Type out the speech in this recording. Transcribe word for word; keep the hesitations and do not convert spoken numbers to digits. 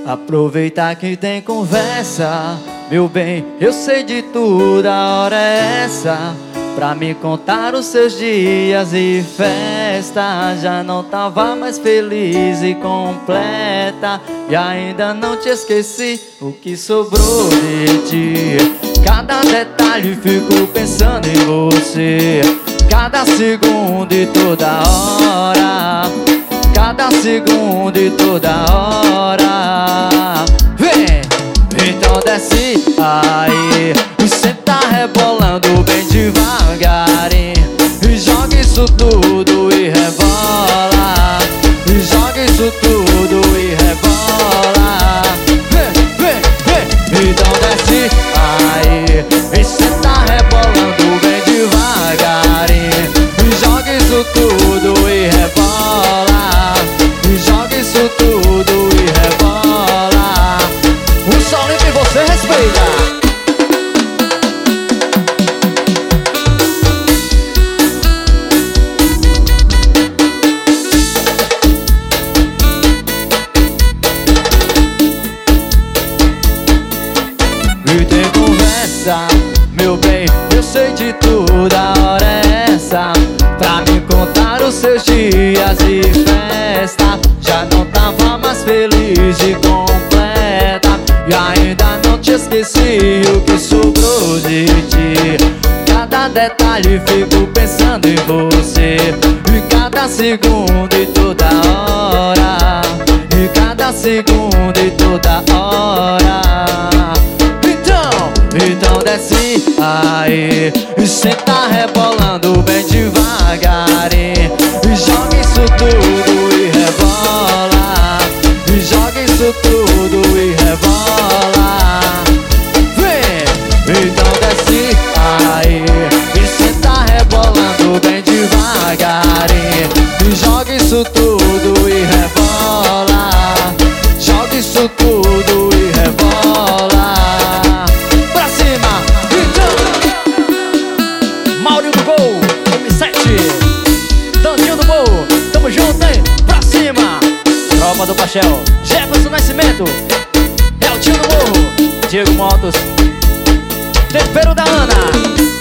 Aproveitar que tem conversa, meu bem, eu sei de tudo, a hora é essa pra me contar os seus dias e festa. Já não tava mais feliz e completa, e ainda não te esqueci o que sobrou de ti. Cada detalhe fico pensando em você, cada segundo e toda hora, cada segundo e toda hora. Vem, então desce aí, você tá rebolando bem devagarinho, e joga isso tudo e rebola, e joga isso tudo e rebola. Vem, vem, vem, então desce aí, e você tá rebolando bem devagarinho, e joga isso tudo e rebola, e joga isso tudo e rebola. Um sol limpo e você respeita. E tem conversa, meu bem, eu sei de tudo, a hora é essa pra me contar os seus dias e festa. Já não tava mais feliz e completa, e ainda não te esqueci o que sobrou de ti. Cada detalhe fico pensando em você, e cada segundo e toda hora, e cada segundo e toda hora. Então desce aí, e cê tá rebolando bem devagarinho, e joga isso tudo e rebola, e joga isso tudo e rebola. Vem, então desce aí, e cê tá rebolando bem devagarinho, e joga isso tudo e rebola, joga isso tudo e rebola. Tamo junto, hein? Pra cima! Tropa do Pachel, Jefferson Nascimento, é o tio do morro, Diego Motos, tempero da Ana.